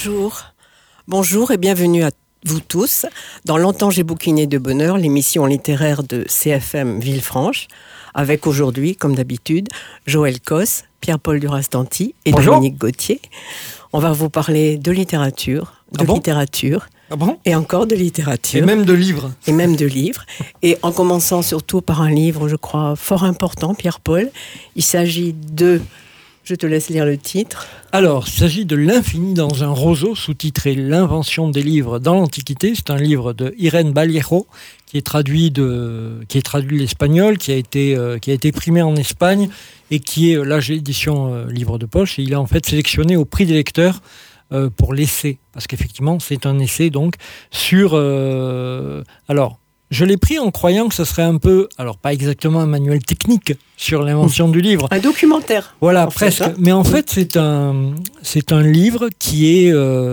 Bonjour. Bonjour et bienvenue à vous tous dans Longtemps j'ai bouquiné de bonheur, l'émission littéraire de CFM Villefranche, avec aujourd'hui, comme d'habitude, Joël Cos, Pierre-Paul Duras-Tanti et Bonjour. Dominique Gauthier. On va vous parler de littérature, littérature, et encore de littérature. Et même de livres. Et même de livres. Et en commençant surtout par un livre, je crois, fort important, Pierre-Paul. Il s'agit de... Je te laisse lire le titre. Alors, il s'agit de L'infini dans un roseau, sous-titré L'invention des livres dans l'Antiquité. C'est un livre de Irene Vallejo, qui est traduit de l'espagnol, qui a été primé en Espagne, et qui est l'âge édition livre de poche. Et il est en fait sélectionné au prix des lecteurs pour l'essai. Parce qu'effectivement, c'est un essai donc sur... Alors, je l'ai pris en croyant que ce serait un peu, alors pas exactement un manuel technique sur l'invention du livre. Un documentaire. Voilà, presque. Mais en fait, c'est un livre qui est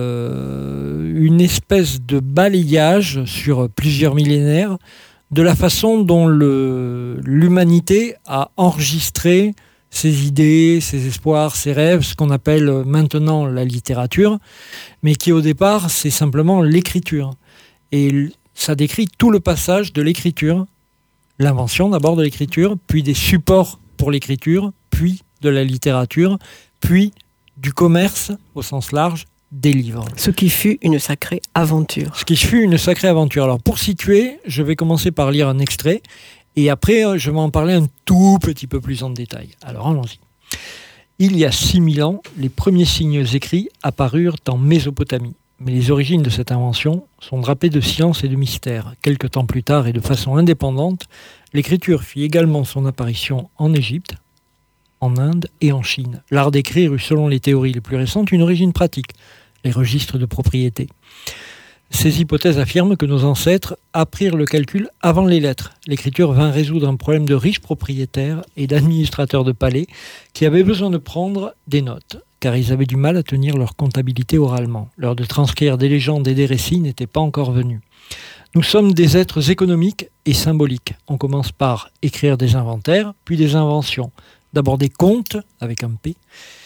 une espèce de balayage sur plusieurs millénaires de la façon dont l'humanité a enregistré ses idées, ses espoirs, ses rêves, ce qu'on appelle maintenant la littérature, mais qui au départ, c'est simplement l'écriture. Et ça décrit tout le passage de l'écriture, l'invention d'abord de l'écriture, puis des supports pour l'écriture, puis de la littérature, puis du commerce au sens large, des livres. Ce qui fut une sacrée aventure. Alors pour situer, je vais commencer par lire un extrait, et après je vais en parler un tout petit peu plus en détail. Alors allons-y. Il y a 6000 ans, les premiers signes écrits apparurent en Mésopotamie. Mais les origines de cette invention sont drapées de science et de mystère. Quelque temps plus tard et de façon indépendante, l'écriture fit également son apparition en Égypte, en Inde et en Chine. L'art d'écrire eut, selon les théories les plus récentes, une origine pratique, les registres de propriété. Ces hypothèses affirment que nos ancêtres apprirent le calcul avant les lettres. L'écriture vint résoudre un problème de riches propriétaires et d'administrateurs de palais qui avaient besoin de prendre des notes, car ils avaient du mal à tenir leur comptabilité oralement. L'heure de transcrire des légendes et des récits n'était pas encore venue. Nous sommes des êtres économiques et symboliques. On commence par écrire des inventaires, puis des inventions. D'abord des comptes, avec un P,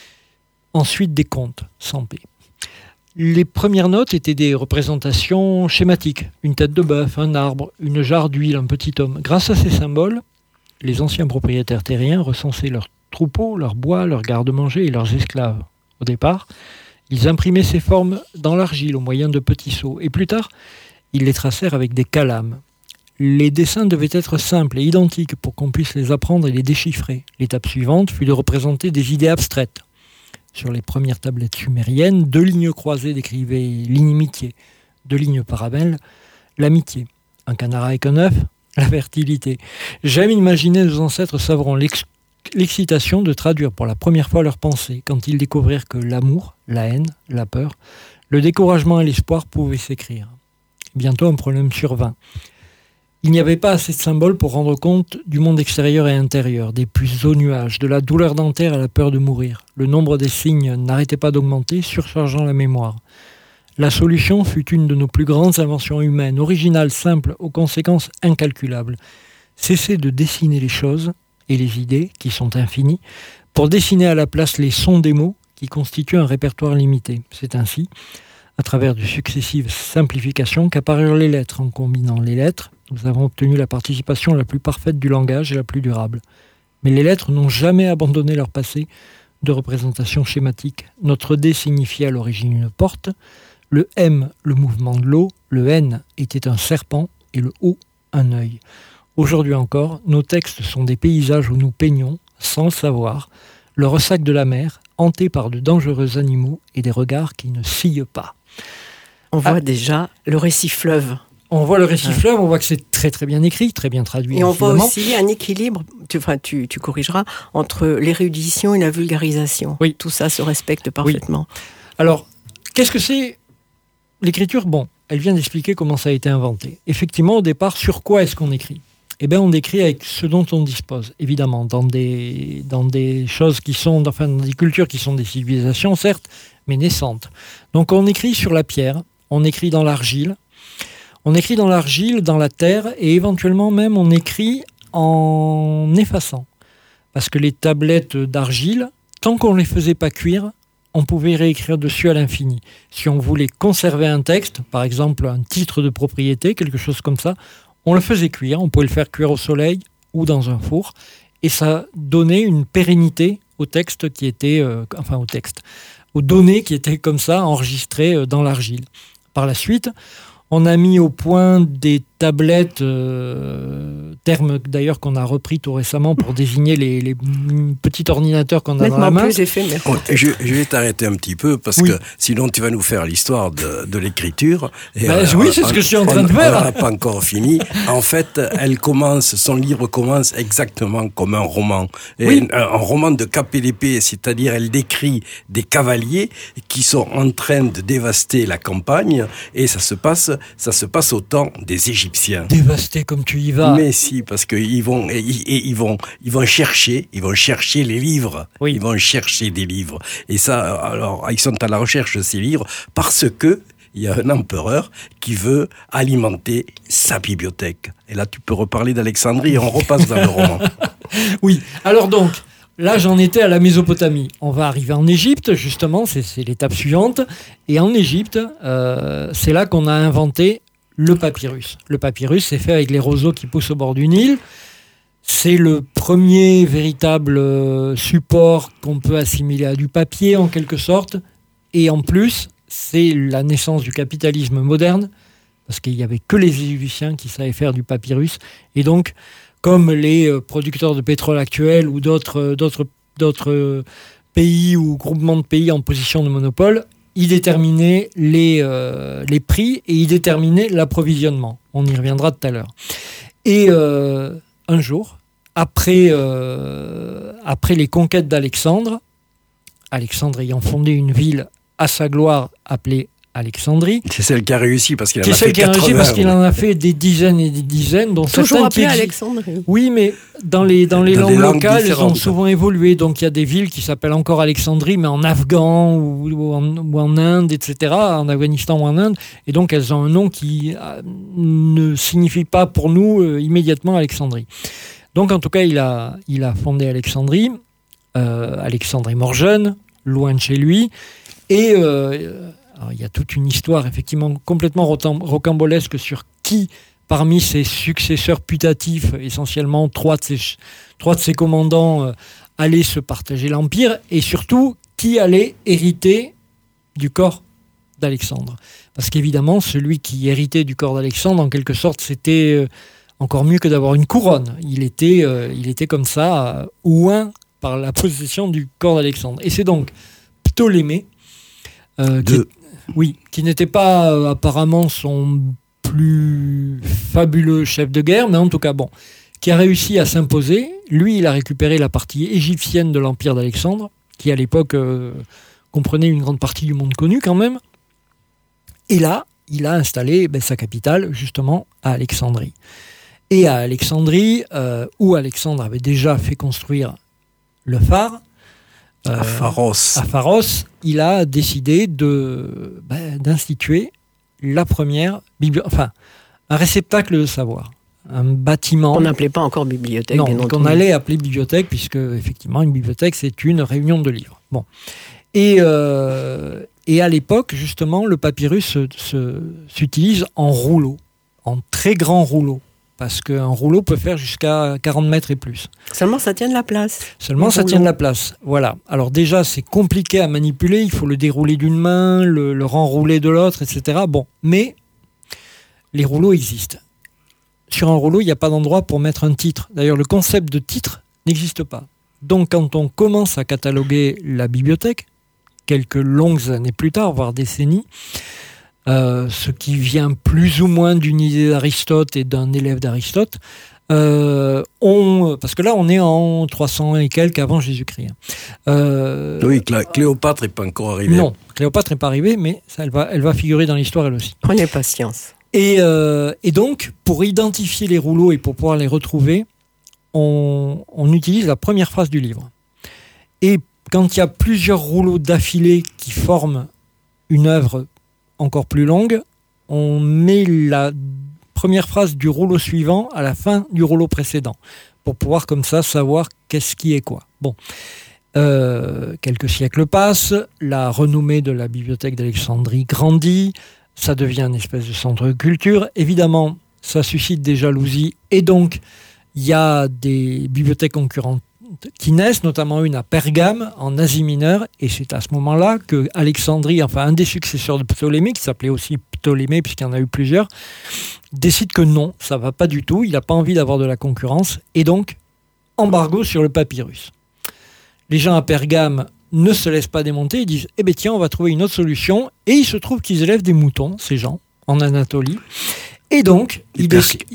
ensuite des comptes, sans P. Les premières notes étaient des représentations schématiques. Une tête de bœuf, un arbre, une jarre d'huile, un petit homme. Grâce à ces symboles, les anciens propriétaires terriens recensaient leurs troupeaux, leurs bois, leurs garde-manger et leurs esclaves. Au départ, ils imprimaient ces formes dans l'argile au moyen de petits seaux. Et plus tard, ils les tracèrent avec des calames. Les dessins devaient être simples et identiques pour qu'on puisse les apprendre et les déchiffrer. L'étape suivante fut de représenter des idées abstraites. Sur les premières tablettes sumériennes, 2 lignes croisées décrivaient l'inimitié, 2 lignes parallèles, l'amitié. Un canard avec un œuf, la fertilité. J'aime imaginer nos ancêtres savrant l'excitation de traduire pour la première fois leurs pensées quand ils découvrirent que l'amour, la haine, la peur, le découragement et l'espoir pouvaient s'écrire. Bientôt un problème survint. Il n'y avait pas assez de symboles pour rendre compte du monde extérieur et intérieur, des puces aux nuages, de la douleur dentaire à la peur de mourir. Le nombre des signes n'arrêtait pas d'augmenter, surchargeant la mémoire. La solution fut une de nos plus grandes inventions humaines, originale, simple, aux conséquences incalculables. Cesser de dessiner les choses et les idées, qui sont infinies, pour dessiner à la place les sons des mots, qui constituent un répertoire limité. C'est ainsi, à travers de successives simplifications, qu'apparurent les lettres. En combinant les lettres, nous avons obtenu la participation la plus parfaite du langage et la plus durable. Mais les lettres n'ont jamais abandonné leur passé de représentation schématique. Notre D signifiait à l'origine une porte, le M, le mouvement de l'eau, le N était un serpent et le O, un œil. Aujourd'hui encore, nos textes sont des paysages où nous peignons, sans le savoir, le ressac de la mer, hanté par de dangereux animaux et des regards qui ne sillent pas. On voit déjà le récit fleuve. On voit le récit fleuve, on voit que c'est très très bien écrit, très bien traduit. Et on voit aussi un équilibre, tu corrigeras, entre l'érudition et la vulgarisation. Oui. Tout ça se respecte parfaitement. Oui. Alors, qu'est-ce que c'est l'écriture ? Bon, elle vient d'expliquer comment ça a été inventé. Effectivement, au départ, sur quoi est-ce qu'on écrit ? Eh bien, on écrit avec ce dont on dispose, évidemment, dans des choses qui sont, enfin, dans des cultures qui sont des civilisations, certes, mais naissantes. Donc, on écrit sur la pierre, on écrit dans l'argile, dans la terre, et éventuellement même, on écrit en effaçant. Parce que les tablettes d'argile, tant qu'on ne les faisait pas cuire, on pouvait réécrire dessus à l'infini. Si on voulait conserver un texte, par exemple un titre de propriété, quelque chose comme ça, on le faisait cuire, on pouvait le faire cuire au soleil ou dans un four, et ça donnait une pérennité au texte qui était, aux données qui étaient comme ça enregistrées dans l'argile. Par la suite, on a mis au point des tablettes, terme d'ailleurs qu'on a repris tout récemment pour désigner les petits ordinateurs qu'on a dans la main. Plus éphémère. Je vais t'arrêter un petit peu parce que sinon tu vas nous faire l'histoire de l'écriture. Oui, c'est ce que je suis en train de faire. On n'a pas encore fini. En fait, son livre commence exactement comme un roman. Un roman de cap et d'épée, c'est-à-dire elle décrit des cavaliers qui sont en train de dévaster la campagne et ça se passe au temps des Égyptiens. Dévasté comme tu y vas. Mais si, parce qu'ils vont chercher les livres. Oui. Ils vont chercher des livres. Et ça, alors, ils sont à la recherche de ces livres parce que il y a un empereur qui veut alimenter sa bibliothèque. Et là, tu peux reparler d'Alexandrie et on repasse dans le roman. Oui. Alors donc, là, j'en étais à la Mésopotamie. On va arriver en Égypte, justement, c'est l'étape suivante. Et en Égypte, c'est là qu'on a inventé le papyrus. Le papyrus, c'est fait avec les roseaux qui poussent au bord du Nil. C'est le premier véritable support qu'on peut assimiler à du papier, en quelque sorte. Et en plus, c'est la naissance du capitalisme moderne, parce qu'il n'y avait que les Égyptiens qui savaient faire du papyrus. Et donc, comme les producteurs de pétrole actuels ou d'autres pays ou groupements de pays en position de monopole, ils déterminaient les prix et ils déterminaient l'approvisionnement. On y reviendra tout à l'heure. Et un jour, après les conquêtes d'Alexandre, Alexandre ayant fondé une ville à sa gloire appelée Alexandrie. C'est celle qui a réussi parce qu'il en a fait 80. C'est celle qui a réussi parce qu'il en a fait des dizaines et des dizaines. Dont toujours appelée Alexandrie. Oui, mais dans les langues locales, elles ont souvent évolué. Donc il y a des villes qui s'appellent encore Alexandrie, mais en afghan ou en Inde, etc., en Afghanistan ou en Inde. Et donc elles ont un nom qui ne signifie pas pour nous immédiatement Alexandrie. Donc en tout cas, il a fondé Alexandrie. Alexandre est mort jeune, loin de chez lui. Et alors, il y a toute une histoire effectivement complètement rocambolesque sur qui, parmi ses successeurs putatifs, essentiellement trois de ses commandants, allaient se partager l'Empire, et surtout qui allait hériter du corps d'Alexandre. Parce qu'évidemment, celui qui héritait du corps d'Alexandre, en quelque sorte, c'était encore mieux que d'avoir une couronne. Il était comme ça, oint par la possession du corps d'Alexandre. Et c'est donc Ptolémée, qui n'était pas apparemment son plus fabuleux chef de guerre, mais en tout cas, qui a réussi à s'imposer. Lui, il a récupéré la partie égyptienne de l'empire d'Alexandre, qui à l'époque comprenait une grande partie du monde connu quand même. Et là, il a installé sa capitale, justement, à Alexandrie. Et à Alexandrie, où Alexandre avait déjà fait construire le phare, à Pharos, il a décidé d'instituer la première un réceptacle de savoir, un bâtiment. On n'appelait pas encore bibliothèque. Non, qu'on allait appeler bibliothèque, puisque effectivement une bibliothèque c'est une réunion de livres. Bon, et à l'époque justement le papyrus s'utilise en rouleau, en très grand rouleau. Parce qu'un rouleau peut faire jusqu'à 40 mètres et plus. Seulement, ça tient de la place. Seulement, ça tient de la place. Voilà. Alors déjà, c'est compliqué à manipuler. Il faut le dérouler d'une main, le renrouler de l'autre, etc. Bon, mais les rouleaux existent. Sur un rouleau, il n'y a pas d'endroit pour mettre un titre. D'ailleurs, le concept de titre n'existe pas. Donc, quand on commence à cataloguer la bibliothèque, quelques longues années plus tard, voire décennies, ce qui vient plus ou moins d'une idée d'Aristote et d'un élève d'Aristote, parce que là on est en 300 et quelques avant Jésus-Christ. Oui, Cléopâtre n'est pas encore arrivée. Non, Cléopâtre n'est pas arrivée, mais ça, elle va figurer dans l'histoire elle aussi. Prenez patience. Et donc, pour identifier les rouleaux et pour pouvoir les retrouver, on utilise la première phrase du livre. Et quand il y a plusieurs rouleaux d'affilée qui forment une œuvre encore plus longue, on met la première phrase du rouleau suivant à la fin du rouleau précédent, pour pouvoir comme ça savoir qu'est-ce qui est quoi. Bon. Quelques siècles passent, la renommée de la bibliothèque d'Alexandrie grandit, ça devient une espèce de centre de culture. Évidemment, ça suscite des jalousies et donc il y a des bibliothèques concurrentes qui naissent, notamment une à Pergame, en Asie mineure, et c'est à ce moment-là que Alexandrie, enfin un des successeurs de Ptolémée, qui s'appelait aussi Ptolémée puisqu'il y en a eu plusieurs, décide que non, ça va pas du tout, il n'a pas envie d'avoir de la concurrence, et donc embargo sur le papyrus. Les gens à Pergame ne se laissent pas démonter, ils disent « Eh bien tiens, on va trouver une autre solution », et il se trouve qu'ils élèvent des moutons, ces gens, en Anatolie. Et donc, ils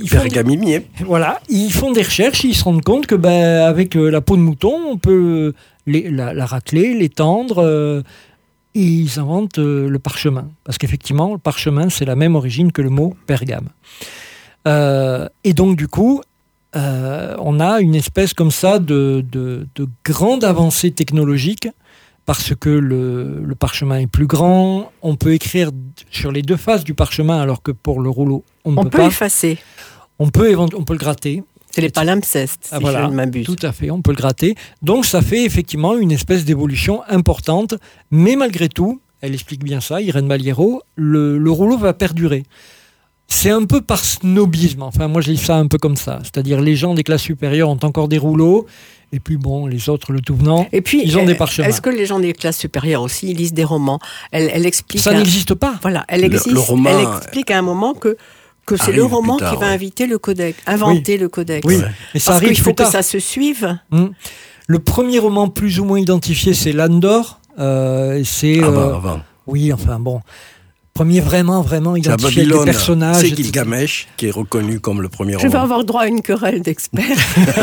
font des recherches, ils se rendent compte que avec la peau de mouton, on peut la racler, l'étendre, et ils inventent le parchemin. Parce qu'effectivement, le parchemin, c'est la même origine que le mot Pergame. Et donc, du coup, on a une espèce comme ça de grande avancée technologique, parce que le parchemin est plus grand, on peut écrire sur les deux faces du parchemin, alors que pour le rouleau, on ne peut pas. On peut effacer. On peut le gratter. C'est les palimpsestes, si je ne m'abuse. Tout à fait, on peut le gratter. Donc ça fait effectivement une espèce d'évolution importante, mais malgré tout, elle explique bien ça, Irène Maliero, le rouleau va perdurer. C'est un peu par snobisme, enfin moi je lis ça un peu comme ça, c'est-à-dire les gens des classes supérieures ont encore des rouleaux, et puis bon, les autres, le tout venant, et puis, ils ont des parchemins. Est-ce que les gens des classes supérieures aussi, ils lisent des romans ? Elle explique... Ça n'existe pas. Voilà, elle explique à un moment que c'est le roman qui va inventer le codex, inventer le codex. Oui, mais ça arrive qu'il faut plus tard. Que ça se suive. Le premier roman plus ou moins identifié, c'est L'Âne d'Or. Avant. Oui, enfin bon... Premier vraiment identifié avec des personnages. C'est Gilgamesh qui est reconnu comme le premier roman. Je vais avoir droit à une querelle d'experts.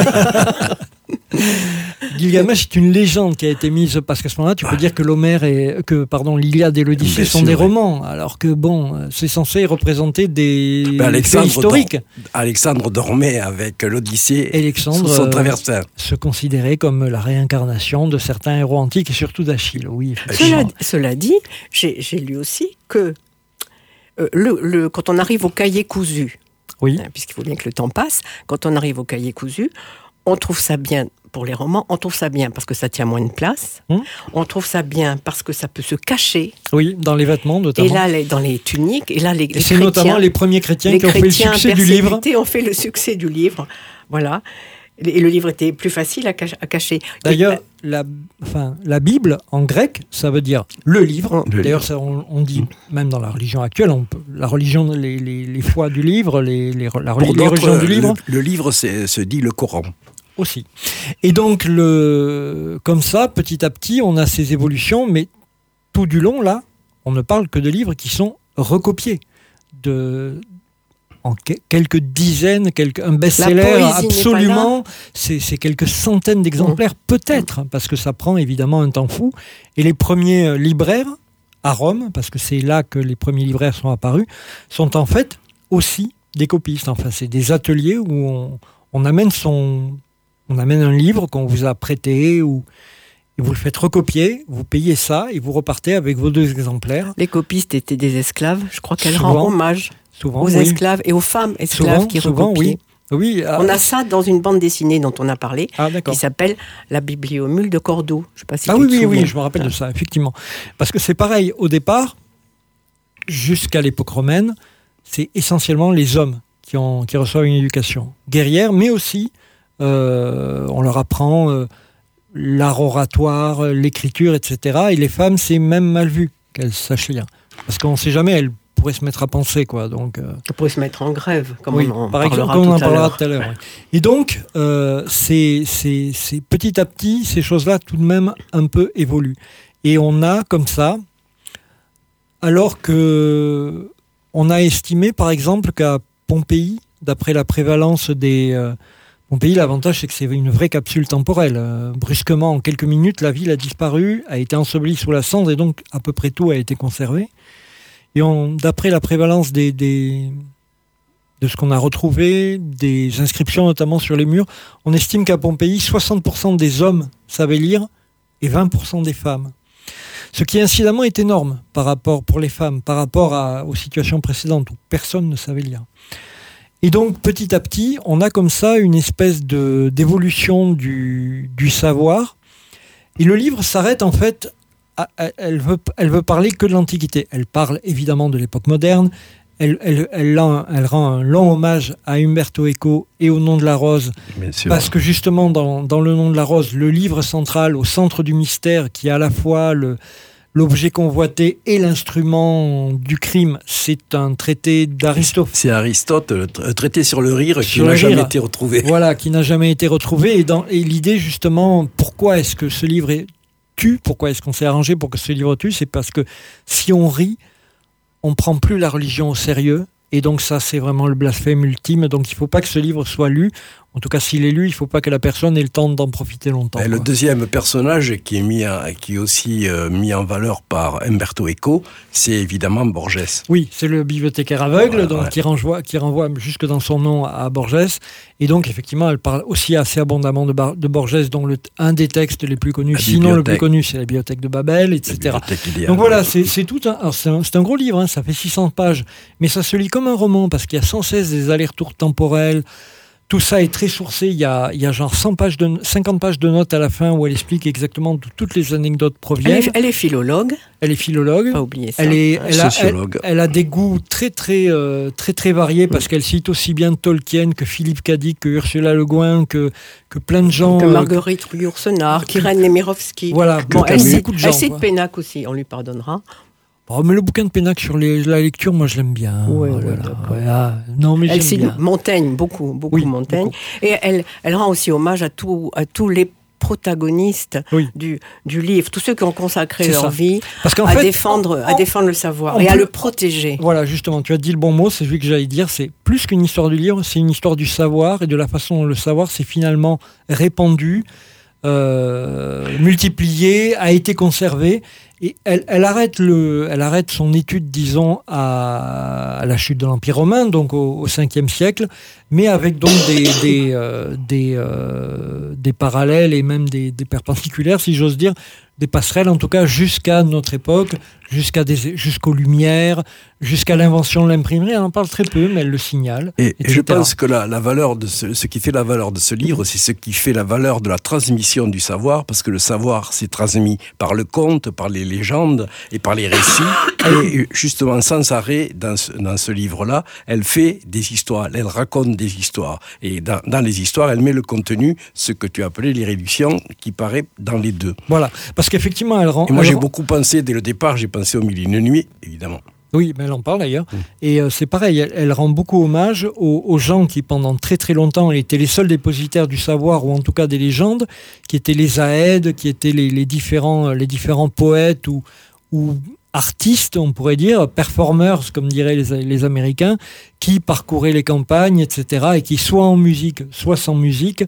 Gilgamesh est une légende qui a été mise parce qu'à ce moment-là, tu peux dire que l'Iliade et l'Odyssée sont des romans, alors que c'est censé représenter des faits historiques. Alexandre dormait avec l'Odyssée sous son traversier. Se considérait comme la réincarnation de certains héros antiques et surtout d'Achille. Oui. Cela dit, j'ai lu aussi que quand on arrive au cahier cousu, puisqu'il faut bien que le temps passe, quand on arrive au cahier cousu, on trouve ça bien pour les romans, on trouve ça bien parce que ça tient moins de place, on trouve ça bien parce que ça peut se cacher. Oui, dans les vêtements notamment. Et là, dans les tuniques, et là, les c'est chrétiens, notamment les premiers chrétiens qui ont fait le succès du livre. ont fait le succès du livre, voilà. Et le livre était plus facile à cacher. D'ailleurs, la Bible, en grec, ça veut dire le livre. D'ailleurs, ça, on dit, même dans la religion actuelle, la religion, les foi du livre, les religions du livre. Le livre se dit le Coran. Aussi. Et donc, comme ça, petit à petit, on a ces évolutions, mais tout du long, là, on ne parle que de livres qui sont recopiés en quelques dizaines, un best-seller absolument, c'est quelques centaines d'exemplaires peut-être, parce que ça prend évidemment un temps fou. Et les premiers libraires à Rome, parce que c'est là que les premiers libraires sont apparus, sont en fait aussi des copistes. Enfin, c'est des ateliers où on amène un livre qu'on vous a prêté et vous le faites recopier, vous payez ça et vous repartez avec vos 2 exemplaires. Les copistes étaient des esclaves, je crois qu'elle rend hommage aux esclaves et aux femmes esclaves qui recopiaient. Oui, on a ça dans une bande dessinée dont on a parlé, qui s'appelle La Bibliomule de Cordoue. Je sais pas si oui, je me rappelle de ça, effectivement. Parce que c'est pareil, au départ, jusqu'à l'époque romaine, c'est essentiellement les hommes qui reçoivent une éducation guerrière, mais aussi on leur apprend l'art oratoire, l'écriture, etc. Et les femmes, c'est même mal vu qu'elles sachent lire. Parce qu'on ne sait jamais, elles pourraient se mettre à penser, quoi. Donc, elles pourraient se mettre en grève, comme on en parlera tout à l'heure. Et donc, c'est petit à petit, ces choses-là, tout de même, un peu évoluent. Et on a, comme ça, alors que on a estimé, par exemple, qu'à Pompéi, d'après la prévalence des... Pompéi, l'avantage, c'est que c'est une vraie capsule temporelle. Brusquement, en quelques minutes, la ville a disparu, a été ensevelie sous la cendre, et donc à peu près tout a été conservé. Et d'après la prévalence de ce qu'on a retrouvé, des inscriptions notamment sur les murs, on estime qu'à Pompéi, 60% des hommes savaient lire et 20% des femmes. Ce qui incidemment est énorme pour les femmes, par rapport aux situations précédentes où personne ne savait lire. Et donc, petit à petit, on a comme ça une espèce d'évolution du savoir. Et le livre s'arrête en fait, elle veut parler que de l'Antiquité. Elle parle évidemment de l'époque moderne. Elle rend un long hommage à Umberto Eco et au Nom de la Rose, parce que justement dans le Nom de la Rose, le livre central au centre du mystère, qui est à la fois l'objet convoité et l'instrument du crime, c'est un traité d'Aristote. C'est Aristote, un traité sur le rire qui n'a jamais été retrouvé. Voilà, qui n'a jamais été retrouvé. Et l'idée justement, pourquoi est-ce que ce livre tue, pourquoi est-ce qu'on s'est arrangé pour que ce livre tue, c'est parce que si on rit, on ne prend plus la religion au sérieux, et donc ça c'est vraiment le blasphème ultime, donc il ne faut pas que ce livre soit lu, en tout cas s'il est lu, il ne faut pas que la personne ait le temps d'en profiter longtemps. Le deuxième personnage qui est aussi mis en valeur par Umberto Eco, c'est évidemment Borges. Oui, c'est le bibliothécaire aveugle, qui renvoie jusque dans son nom à Borges, et donc effectivement elle parle aussi assez abondamment de Borges, dont un des textes les plus connus, sinon le plus connu, c'est la Bibliothèque de Babel, etc. Donc voilà, c'est un gros livre, hein, ça fait 600 pages, mais ça se lit comme un roman, parce qu'il y a sans cesse des allers-retours temporels. Tout ça est très sourcé, il y a genre 50 pages de notes à la fin où elle explique exactement d'où toutes les anecdotes proviennent. Elle est philologue. Elle est philologue. Pas oublier ça. Elle a des goûts très variés, parce qu'elle cite aussi bien Tolkien que Philippe Cadic, que Ursula Le Guin, que plein de gens. Que Marguerite Yourcenar, qu'Irène Nemirovsky. Voilà, elle cite Pénac aussi, on lui pardonnera. Oh, mais le bouquin de Pénac sur la lecture, moi je l'aime bien. Non, mais elle cite Montaigne, beaucoup Montaigne. Beaucoup. Et elle rend aussi hommage à tous les protagonistes du livre, tous ceux qui ont consacré leur vie à défendre le savoir et à le protéger. Voilà, justement, tu as dit le bon mot, c'est celui que j'allais dire, c'est plus qu'une histoire du livre, c'est une histoire du savoir et de la façon dont le savoir s'est finalement répandu, multiplié, a été conservé. Et elle arrête son étude, disons, à la chute de l'Empire romain, donc au 5e siècle, mais avec donc des parallèles et même des perpendiculaires, si j'ose dire, des passerelles en tout cas jusqu'à notre époque, jusqu'aux Lumières, jusqu'à l'invention de l'imprimerie. Elle en parle très peu, mais elle le signale. Et je pense que la valeur de ce qui fait la valeur de ce livre, c'est ce qui fait la valeur de la transmission du savoir, parce que le savoir s'est transmis par le conte, par les légendes et par les récits. Et justement, sans arrêt, dans ce livre-là, elle fait des histoires, elle raconte des histoires. Et dans les histoires, elle met le contenu, ce que tu as appelé l'irréduction, qui paraît dans les deux. Voilà, parce qu'effectivement, elle rend... Et moi, j'ai beaucoup pensé, dès le départ, j'ai pensé au Mille et une nuits, évidemment. Oui, mais elle en parle d'ailleurs. Et c'est pareil, elle rend beaucoup hommage aux gens qui, pendant très très longtemps, étaient les seuls dépositaires du savoir, ou en tout cas des légendes, qui étaient les aèdes, qui étaient les différents poètes ou artistes, on pourrait dire, performers, comme diraient les Américains, qui parcouraient les campagnes, etc., et qui, soit en musique, soit sans musique,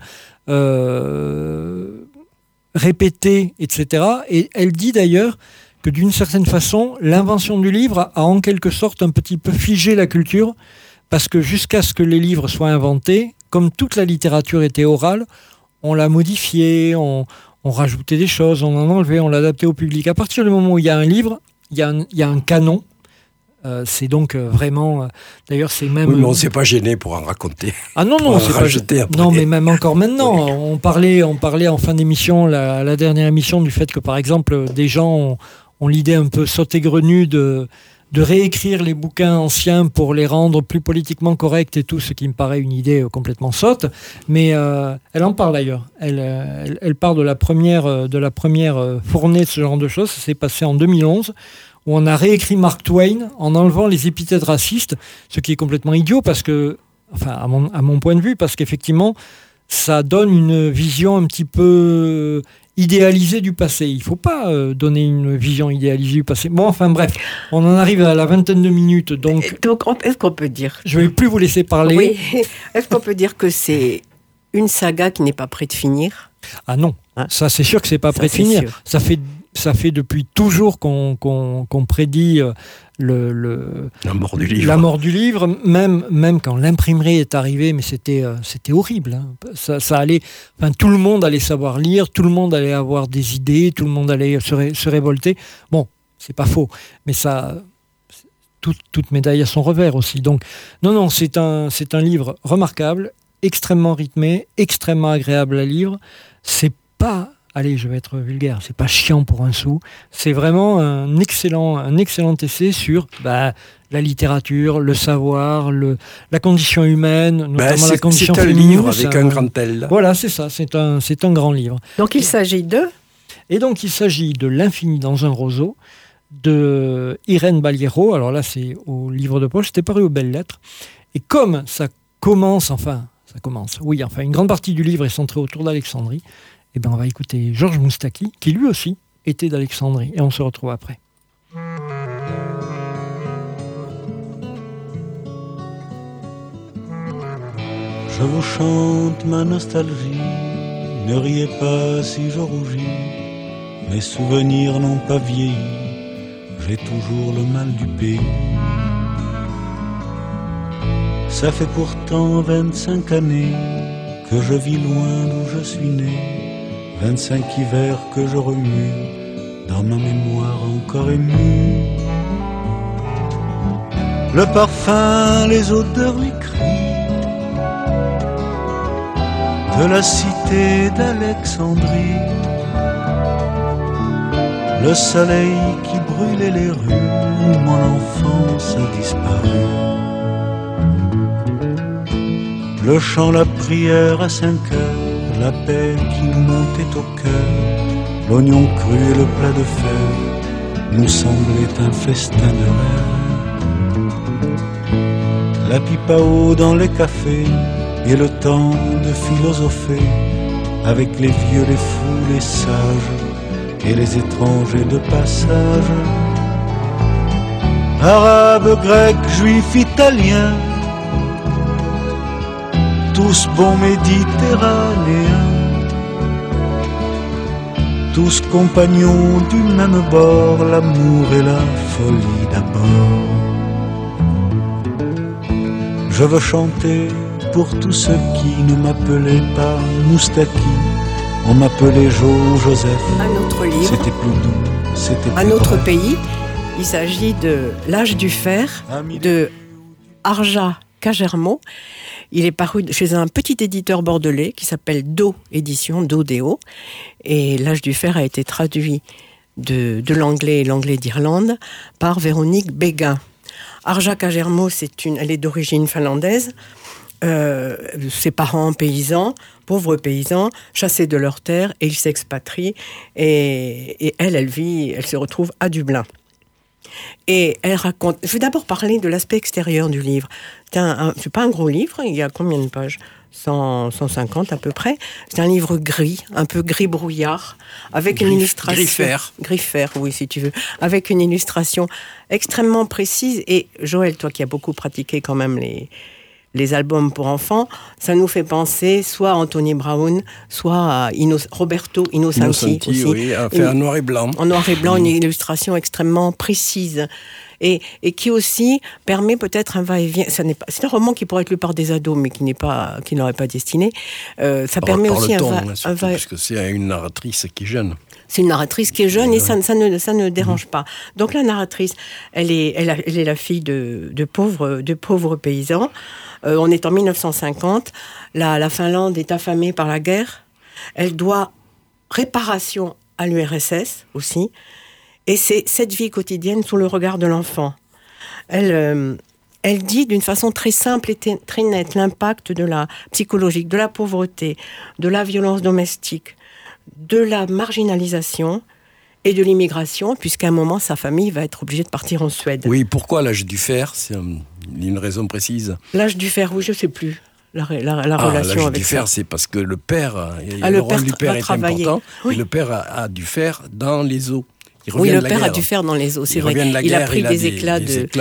répétaient, etc. Et elle dit d'ailleurs que d'une certaine façon, l'invention du livre a en quelque sorte un petit peu figé la culture, parce que jusqu'à ce que les livres soient inventés, comme toute la littérature était orale, on l'a modifiée, on rajoutait des choses, on en enlevait, on l'adaptait au public. À partir du moment où il y a un livre, il y a un canon. C'est donc vraiment... d'ailleurs, c'est même... Oui, mais on ne s'est pas gêné pour en raconter. Ah non, c'est pas gêné. Non, mais même encore maintenant. Oui. On parlait en fin d'émission, la dernière émission, du fait que, par exemple, des gens ont l'idée un peu sautée-grenue de réécrire les bouquins anciens pour les rendre plus politiquement corrects et tout, ce qui me paraît une idée complètement sotte. Mais elle en parle d'ailleurs. Elle parle de la première fournée de ce genre de choses. Ça s'est passé en 2011, où on a réécrit Mark Twain en enlevant les épithètes racistes, ce qui est complètement idiot, parce que, enfin, à mon point de vue, parce qu'effectivement, ça donne une vision un petit peu idéalisée du passé. Il ne faut pas donner une vision idéalisée du passé. Bon, enfin bref, on en arrive à la vingtaine de minutes. Donc est-ce qu'on peut dire... Je ne vais plus vous laisser parler. Oui. Est-ce qu'on peut dire que c'est une saga qui n'est pas près de finir ? Ah non, ça c'est sûr que c'est pas près de finir. Ça fait depuis toujours qu'on prédit la mort du livre. Même quand l'imprimerie est arrivée, mais c'était horrible. Hein. Ça allait, enfin, tout le monde allait savoir lire, tout le monde allait avoir des idées, tout le monde allait se révolter. Bon, c'est pas faux, mais ça, toute médaille a son revers aussi. Donc, non, c'est un livre remarquable, extrêmement rythmé, extrêmement agréable à lire. C'est pas allez, je vais être vulgaire, c'est pas chiant pour un sou. C'est vraiment un excellent essai sur la littérature, le savoir, la condition humaine, notamment la condition féminine. C'est un livre avec un grand L. Voilà, c'est ça, c'est un grand livre. Donc il s'agit de... Et donc il s'agit de L'infini dans un roseau, de Irène Baliero. Alors là, c'est au livre de poche, c'était paru aux Belles Lettres. Et comme une grande partie du livre est centrée autour d'Alexandrie, eh ben on va écouter Georges Moustaki, qui lui aussi était d'Alexandrie. Et on se retrouve après. Je vous chante ma nostalgie, ne riez pas si je rougis, mes souvenirs n'ont pas vieilli, j'ai toujours le mal du pays. Ça fait pourtant 25 années que je vis loin d'où je suis né, 25 hivers que je remue, dans ma mémoire encore émue. Le parfum, les odeurs, les cris de la cité d'Alexandrie, le soleil qui brûlait les rues où mon enfance a disparu, le chant, la prière à 5 heures, la paix qui nous montait au cœur, l'oignon cru et le plat de fer nous semblaient un festin de rêve. La pipe à eau dans les cafés et le temps de philosopher avec les vieux, les fous, les sages et les étrangers de passage, arabes, grecs, juifs, italiens, tous bons méditerranéens, tous compagnons du même bord, l'amour et la folie d'abord. Je veux chanter pour tous ceux qui ne m'appelaient pas Moustaki, on m'appelait Joseph. Un autre livre. C'était plus doux, c'était plus Un autre vrai. pays. Il s'agit de L'âge du fer de Arja Cagermo. Il est paru chez un petit éditeur bordelais qui s'appelle Do Édition, Do. Et L'âge du fer a été traduit de l'anglais et l'anglais d'Irlande par Véronique Béguin. Arja Cagermo, elle est d'origine finlandaise. Ses parents paysans, pauvres paysans, chassés de leurs terres, et ils s'expatrient. Et elle se retrouve à Dublin. Et elle raconte... Je vais d'abord parler de l'aspect extérieur du livre. C'est pas un gros livre, il y a combien de pages ? 150 à peu près. C'est un livre gris, un peu gris brouillard, avec une illustration... Griffère, oui, si tu veux. Avec une illustration extrêmement précise. Et Joël, toi qui as beaucoup pratiqué quand même les albums pour enfants, ça nous fait penser soit à Anthony Brown, soit à Roberto Innocenti aussi. Oui, fait en noir et blanc. En noir et blanc, une illustration extrêmement précise. Et qui aussi permet peut-être un va-et-vient. C'est un roman qui pourrait être lu par des ados, mais qui n'aurait pas destiné. Ça permet aussi un va parce que c'est une narratrice qui est jeune. C'est une narratrice qui est jeune et ça ne dérange pas. Donc la narratrice, elle est la fille de pauvres paysans. On est en 1950. La Finlande est affamée par la guerre. Elle doit réparation à l'URSS aussi. Et c'est cette vie quotidienne sous le regard de l'enfant. Elle dit d'une façon très simple et très nette l'impact de la psychologique, de la pauvreté, de la violence domestique, de la marginalisation et de l'immigration, puisqu'à un moment, sa famille va être obligée de partir en Suède. Oui, pourquoi l'âge du fer ? C'est une raison précise. L'âge du fer, oui, je ne sais plus la relation l'âge avec du ça. fer, c'est parce que le père, le rôle du père est travailler. important, Oui. et le père a du fer dans les os. Oui, le père a dû faire dans les os, c'est vrai. Il a pris des éclats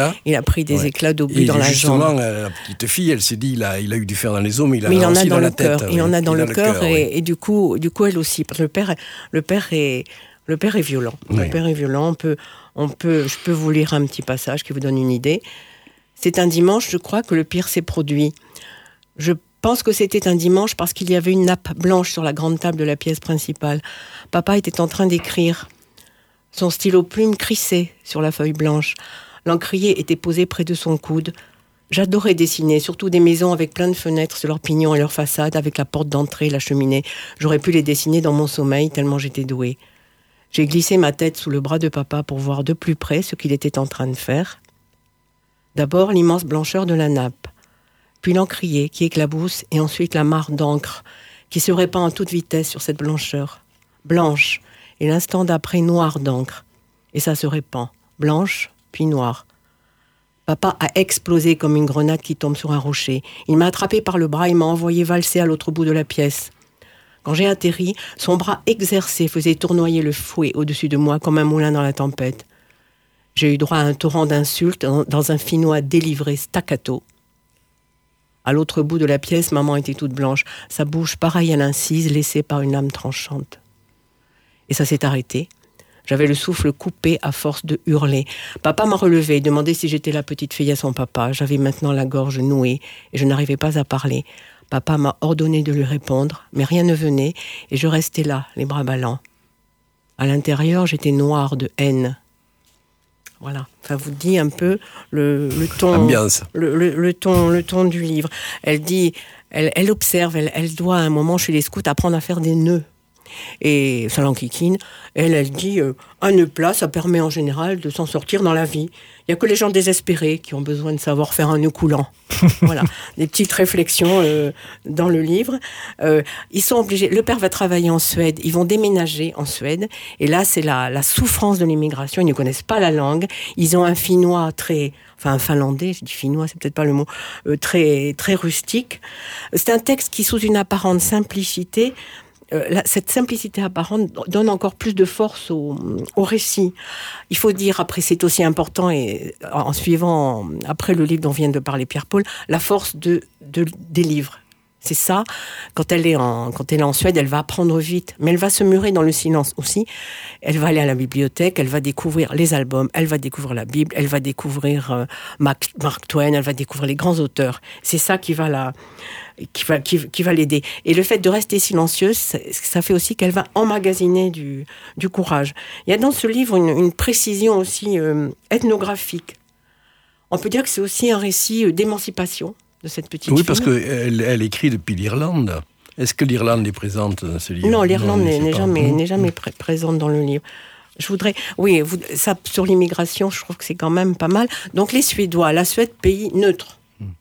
d'obus dans la jambe. Justement, la petite fille, elle s'est dit, il a eu du fer dans les os, mais il en a aussi dans dans le la tête. cœur. Il en a dans le cœur, oui. et du coup, elle aussi. Parce que le père est violent. Oui. Le père est violent. Je peux vous lire un petit passage qui vous donne une idée. C'est un dimanche, je crois, que le pire s'est produit. Je pense que c'était un dimanche parce qu'il y avait une nappe blanche sur la grande table de la pièce principale. Papa était en train d'écrire. Son stylo plume crissait sur la feuille blanche. L'encrier était posé près de son coude. J'adorais dessiner, surtout des maisons avec plein de fenêtres sur leurs pignons et leurs façades, avec la porte d'entrée, la cheminée. J'aurais pu les dessiner dans mon sommeil, tellement j'étais douée. J'ai glissé ma tête sous le bras de papa pour voir de plus près ce qu'il était en train de faire. D'abord l'immense blancheur de la nappe, puis l'encrier qui éclabousse, et ensuite la mare d'encre qui se répand à toute vitesse sur cette blancheur. Blanche, et l'instant d'après noire d'encre. Et ça se répand, blanche, puis noire. Papa a explosé comme une grenade qui tombe sur un rocher. Il m'a attrapé par le bras et m'a envoyé valser à l'autre bout de la pièce. Quand j'ai atterri, son bras exercé faisait tournoyer le fouet au-dessus de moi comme un moulin dans la tempête. J'ai eu droit à un torrent d'insultes dans un finnois délivré staccato. À l'autre bout de la pièce, maman était toute blanche, sa bouche pareille à l'incise laissée par une lame tranchante. Et ça s'est arrêté. J'avais le souffle coupé à force de hurler. Papa m'a relevé et demandé si j'étais la petite fille à son papa. J'avais maintenant la gorge nouée et je n'arrivais pas à parler. Papa m'a ordonné de lui répondre, mais rien ne venait et je restais là, les bras ballants. À l'intérieur, j'étais noire de haine. Voilà, ça vous dit un peu le ton, ambiance. Le ton du livre. Elle dit, elle observe, elle doit à un moment chez les scouts apprendre à faire des nœuds. Et ça l'enquiquine. Elle dit, un nœud plat, ça permet en général de s'en sortir dans la vie. Il n'y a que les gens désespérés qui ont besoin de savoir faire un nœud coulant. Voilà, des petites réflexions dans le livre. Ils sont obligés, le père va travailler en Suède, ils vont déménager en Suède, et là c'est la souffrance de l'immigration, ils ne connaissent pas la langue, ils ont un finnois un finlandais, je dis finnois, c'est peut-être pas le mot, très, très rustique. C'est un texte qui, sous une apparente simplicité, cette simplicité apparente donne encore plus de force au récit. Il faut dire, après c'est aussi important, et en suivant, après le livre dont vient de parler Pierre-Paul, la force des livres. C'est ça, quand elle est en Suède, elle va apprendre vite, mais elle va se murer dans le silence aussi. Elle va aller à la bibliothèque, elle va découvrir les albums, elle va découvrir la Bible, elle va découvrir Mark Twain, elle va découvrir les grands auteurs. C'est ça qui va l'aider. Et le fait de rester silencieuse, ça fait aussi qu'elle va emmagasiner du courage. Il y a dans ce livre une précision aussi ethnographique. On peut dire que c'est aussi un récit d'émancipation de cette petite fille. Oui, parce qu'elle écrit depuis l'Irlande. Est-ce que l'Irlande est présente dans ce livre ? Non, l'Irlande n'est jamais présente dans le livre. Je voudrais... Oui, ça, sur l'immigration, je trouve que c'est quand même pas mal. Donc les Suédois, la Suède, pays neutre.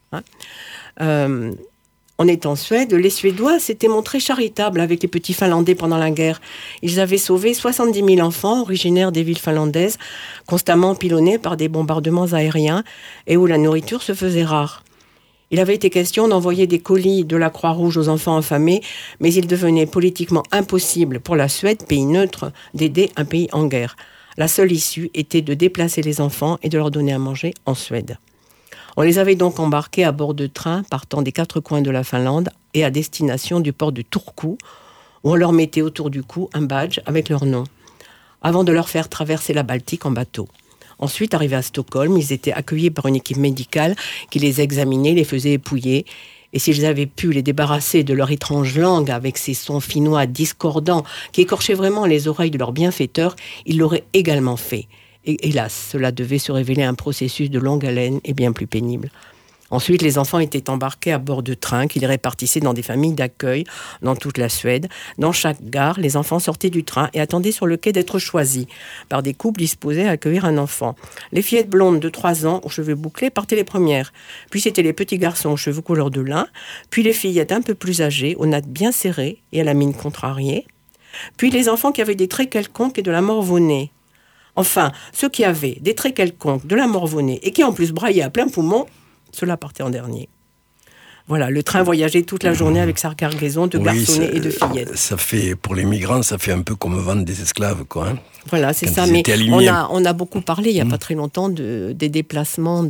On est en Suède, les Suédois s'étaient montrés charitables avec les petits Finlandais pendant la guerre. Ils avaient sauvé 70 000 enfants originaires des villes finlandaises, constamment pilonnés par des bombardements aériens et où la nourriture se faisait rare. Il avait été question d'envoyer des colis de la Croix-Rouge aux enfants affamés, mais il devenait politiquement impossible pour la Suède, pays neutre, d'aider un pays en guerre. La seule issue était de déplacer les enfants et de leur donner à manger en Suède. On les avait donc embarqués à bord de trains partant des 4 coins de la Finlande et à destination du port de Turku, où on leur mettait autour du cou un badge avec leur nom, avant de leur faire traverser la Baltique en bateau. Ensuite, arrivés à Stockholm, ils étaient accueillis par une équipe médicale qui les examinait, les faisait épouiller. Et s'ils avaient pu les débarrasser de leur étrange langue avec ces sons finnois discordants qui écorchaient vraiment les oreilles de leurs bienfaiteurs, ils l'auraient également fait. Et hélas, cela devait se révéler un processus de longue haleine et bien plus pénible. Ensuite, les enfants étaient embarqués à bord de trains qui les répartissaient dans des familles d'accueil dans toute la Suède. Dans chaque gare, les enfants sortaient du train et attendaient sur le quai d'être choisis par des couples disposés à accueillir un enfant. Les fillettes blondes de 3 ans aux cheveux bouclés partaient les premières. Puis c'était les petits garçons aux cheveux couleur de lin. Puis les fillettes un peu plus âgées, aux nattes bien serrées et à la mine contrariée. Puis les enfants qui avaient des traits quelconques et de la morve-au-nez. Enfin, ceux qui avaient des traits quelconques, de la morve-au-nez et qui en plus braillaient à plein poumon, cela partait en dernier. Voilà, le train voyageait toute la journée avec sa cargaison de garçonnets et de fillettes. Ça fait, pour les migrants, ça fait un peu comme vendre des esclaves, quoi. Hein, voilà, c'est ça. Mais on a beaucoup parlé, il n'y a pas très longtemps, des déplacements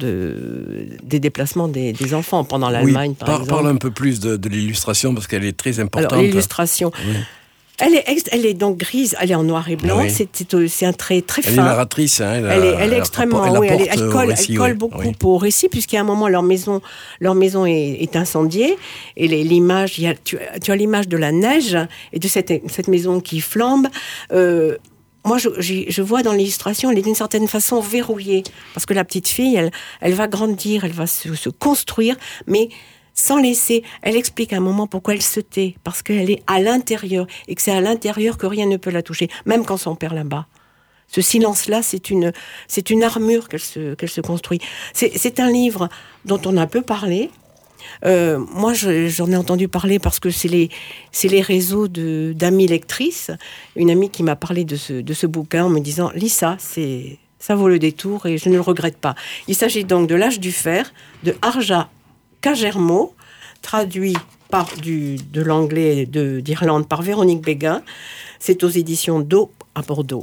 des enfants pendant l'Allemagne, par exemple. Parle un peu plus de l'illustration, parce qu'elle est très importante. Alors, l'illustration... Oui. Elle est donc grise, elle est en noir et blanc, oui. C'est un trait très fin. Elle est narratrice, hein, elle est extrêmement, elle colle beaucoup au récit, puisqu'à un moment leur maison est incendiée, et l'image, tu as l'image de la neige et de cette maison qui flambe. Moi, moi, je vois dans l'illustration, elle est d'une certaine façon verrouillée. Parce que la petite fille, elle va grandir, elle va se construire, mais sans laisser. Elle explique à un moment pourquoi elle se tait. Parce qu'elle est à l'intérieur. Et que c'est à l'intérieur que rien ne peut la toucher. Même quand son père là-bas. Ce silence-là, c'est une armure qu'elle se construit. C'est un livre dont on a peu parlé. Moi, j'en ai entendu parler parce que c'est les réseaux d'amis lectrices. Une amie qui m'a parlé de ce bouquin en me disant « Lis ça, ça vaut le détour et je ne le regrette pas ». Il s'agit donc de L'âge du fer, de Arja Cagermo, traduit de l'anglais d'Irlande par Véronique Béguin. C'est aux éditions d'Eau à Bordeaux.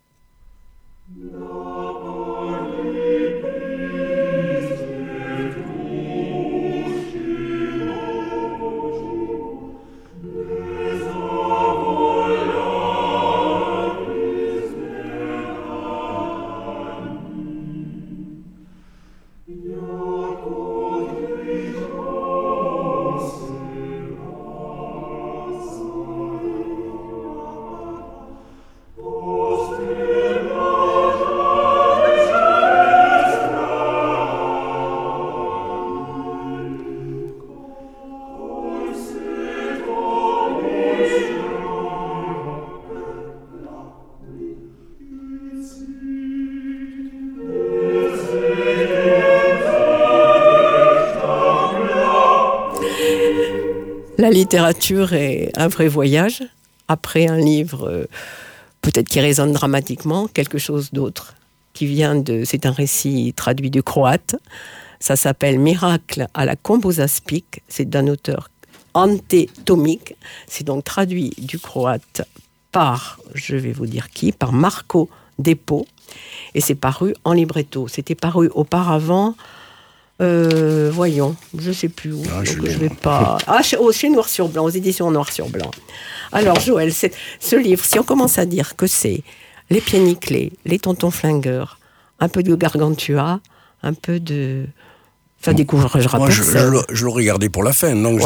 La littérature est un vrai voyage. Après un livre, peut-être qui résonne dramatiquement, quelque chose d'autre c'est un récit traduit du croate. Ça s'appelle Miracle à la Kombozaspic. C'est d'un auteur Ante Tomic. C'est donc traduit du croate par, je vais vous dire qui, par Marco Depo. Et c'est paru en libretto. C'était paru auparavant. Voyons, je ne sais plus où. Je vais pas. Chez Noir sur Blanc, aux éditions Noir sur Blanc. Alors, Joël, ce livre, si on commence à dire que c'est les pieds nickelés, les tontons flingueurs, un peu de Gargantua, un peu de. Ça découvrira moi, je le regardais pour la fin. Donc,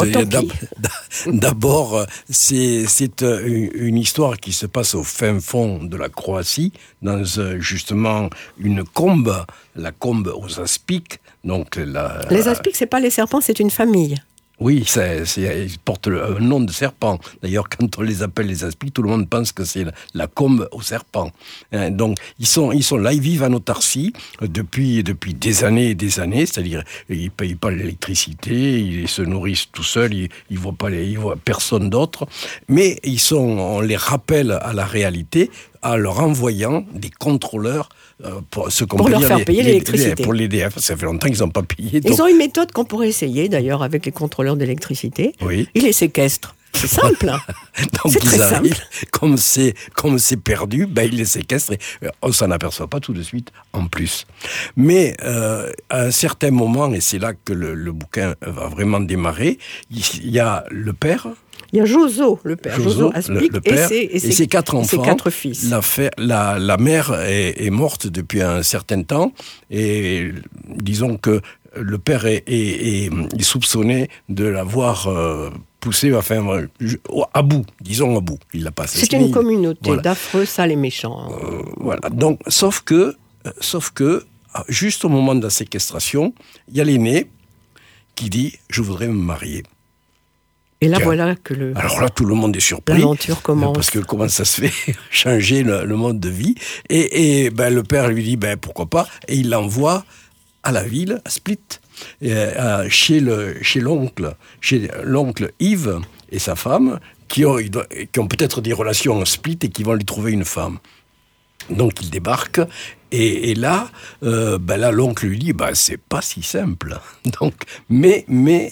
d'abord, c'est une histoire qui se passe au fin fond de la Croatie, dans justement une combe, la combe aux aspics. Donc, les aspics, c'est pas les serpents, c'est une famille. Oui, ils portent un nom de serpent. D'ailleurs, quand on les appelle les aspics, tout le monde pense que c'est la combe au serpent. Donc, ils sont là, ils vivent en autarcie depuis des années et des années. C'est-à-dire, ils payent pas l'électricité, ils se nourrissent tout seuls, ils voient personne d'autre. Mais on les rappelle à la réalité en leur envoyant des contrôleurs pour leur faire payer l'électricité. Pour l'EDF, ça fait longtemps qu'ils n'ont pas payé. Ils ont une méthode qu'on pourrait essayer d'ailleurs avec les contrôleurs d'électricité. Oui. Ils les séquestrent. C'est simple. Donc c'est très arrivent, simple. Comme c'est perdu, ils les séquestrent et on s'en aperçoit pas tout de suite en plus. Mais à un certain moment, et c'est là que le bouquin va vraiment démarrer, il y a le père. Il y a Jozo, le père, Jozo Aspic, le père, et ses 4 enfants, ses 4 fils. La mère est morte depuis un certain temps, et disons que le père est soupçonné de l'avoir poussé, à bout. Il l'a pas assassiné. C'est une communauté d'affreux, sales et méchants. Voilà. Donc, sauf que, juste au moment de la séquestration, il y a l'aîné qui dit « Je voudrais me marier ». Et là, voilà que Alors là, tout le monde est surpris. L'aventure commence. Parce que comment ça se fait changer le mode de vie. Et le père lui dit, pourquoi pas. Et il l'envoie à la ville, à Split, chez l'oncle Yves et sa femme, qui ont peut-être des relations en Split et qui vont lui trouver une femme. Donc il débarque et là, l'oncle lui dit c'est pas si simple. Donc, mais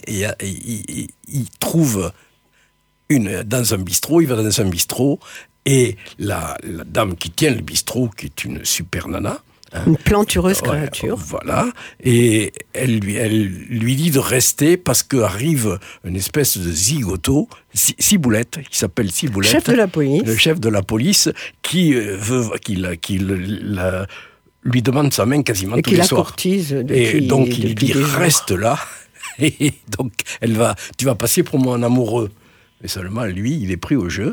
il trouve dans un bistrot, il va dans un bistrot et la dame qui tient le bistrot, qui est une super nana. Une plantureuse créature. Voilà. Et elle lui dit de rester parce qu'arrive une espèce de zigoto, Ciboulette, qui s'appelle Ciboulette. Chef de la police. Le chef de la police qui lui demande sa main quasiment tous les soirs. Et donc il lui dit reste là. Et donc tu vas passer pour mon amoureux. Mais seulement lui, il est pris au jeu.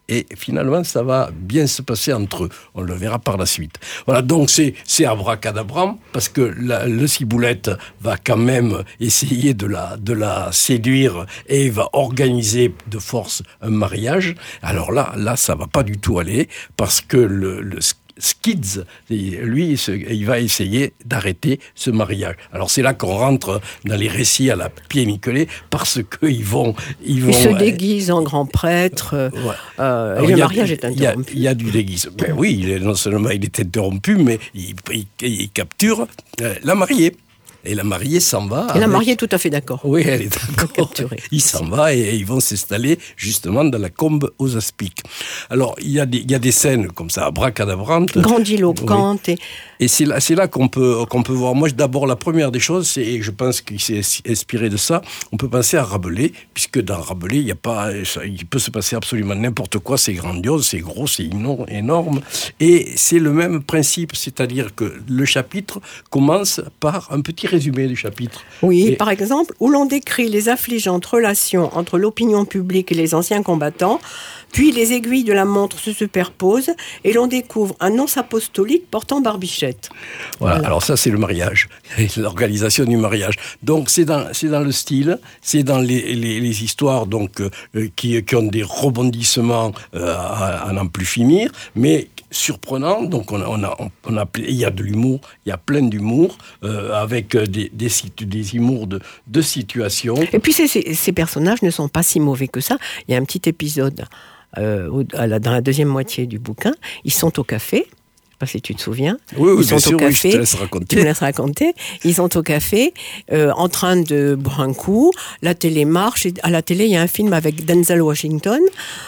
et finalement ça va bien se passer entre eux. On le verra par la suite. Voilà, donc c'est abracadabram, parce que le ciboulette va quand même essayer de la séduire et va organiser de force un mariage. Alors là ça va pas du tout aller, parce que le Skids, lui, il va essayer d'arrêter ce mariage. Alors c'est là qu'on rentre dans les récits à la pied nickelé, parce qu'ils vont... Ils se déguisent en grand prêtre, et le mariage est interrompu. Il y a du déguisement. Ben oui, non seulement il est interrompu, mais il capture la mariée. Et la mariée s'en va. Et la mariée est tout à fait d'accord. Oui, elle est d'accord. Il s'en va et ils vont s'installer justement dans la combe aux aspics. Alors, il y a des scènes comme ça, abracadabrantes. Grandiloquentes. Oui. Et c'est là qu'on peut voir. Moi, d'abord, la première des choses, et je pense qu'il s'est inspiré de ça, on peut penser à Rabelais, puisque dans Rabelais, il peut se passer absolument n'importe quoi, c'est grandiose, c'est gros, c'est énorme. Et c'est le même principe, c'est-à-dire que le chapitre commence par un petit résumé du chapitre. Oui, par exemple, où l'on décrit les affligeantes relations entre l'opinion publique et les anciens combattants, puis les aiguilles de la montre se superposent et l'on découvre un nonce apostolique portant barbichette. Voilà. Alors ça, c'est le mariage, l'organisation du mariage. Donc c'est dans le style, c'est dans les histoires donc qui ont des rebondissements à n'en plus finir, mais surprenant. Donc il y a de l'humour, il y a plein d'humour avec des humours de situation. Et puis ces personnages ne sont pas si mauvais que ça. Il y a un petit épisode dans la deuxième moitié du bouquin. Ils sont au café. Je ne sais pas si tu te souviens. Oui, ils sont au café. Oui, je te laisse raconter. Tu me laisses raconter. Ils sont au café, en train de boire un coup. La télé marche. Et à la télé, il y a un film avec Denzel Washington.